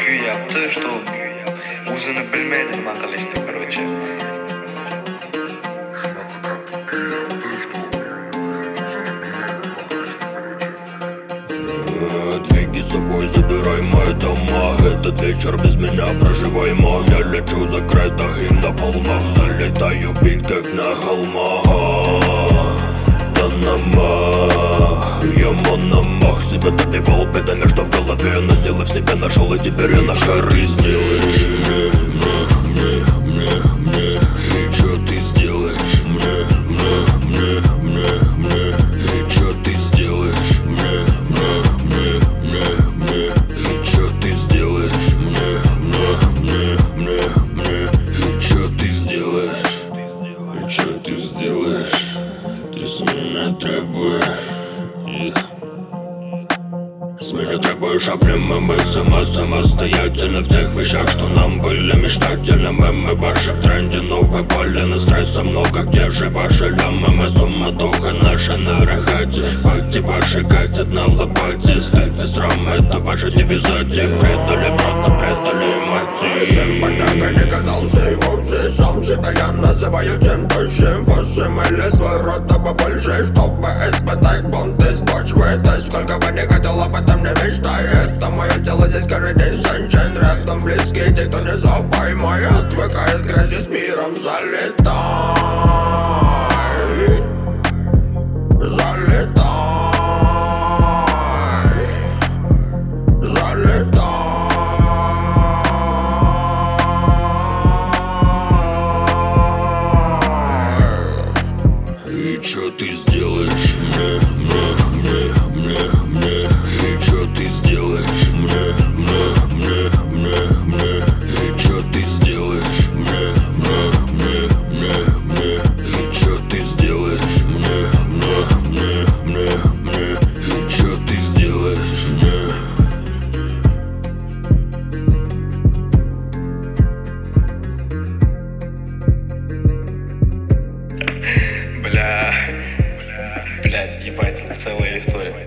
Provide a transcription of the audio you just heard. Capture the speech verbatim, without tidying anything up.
kuyapti, что o'zini bilmaydi nima qilishni, короче. Двиги с собой, забирай мои дома. Этот вечер без меня проживаемо. Я лечу закрыто и на полнах залетаю, бит как на холмах. Да намах, я мономах. Себя добивал, беда между в голове. Но силы в себе нашел, и теперь я на хоры. Сделаешь мне, мне, мне, мне, мне. И чё ты сделаешь мне, мне, мне, мне, мне. И чё ты сделаешь мне, мне, мне, мне, мне. И чё ты сделаешь мне, мне, мне, мне, мне. И чё ты сделаешь? И чё ты сделаешь? Ты с меня требуешь. С меня требуешь объемы, мы сама самостоятельно в тех вещах, что нам были мечтательными. Мы ваши в тренде, новые боли, на стресса много. Где же ваши лямы? Мы суматоха наша на рахате. Пакти ваши катят на лопате. Стойте срам, это ваши дивизати. Предали брата, предали мать. Всем подяга не казался эмоции. Сам себя я называю тем тощим. Восемь или свой рот побольше, чтобы испытать бунт из почвы. Да сколько бы не хотел, об этом не мечтай. Это мое дело, здесь каждый день sunshine. Рядом близкие, те, кто не запоймай. Отвыкает грязи с миром, залетай. Залетай. Залетай. И чё ты сделаешь мне, мне, мне, мне, мне? И чё ты сделаешь мне, мне, мне, мне, мне? И чё ты сделаешь мне, мне, мне, мне, мне? И чё ты сделаешь мне, мне, мне, мне, мне? И чё ты сделаешь мне? Бля, блядь, ебать, целая история.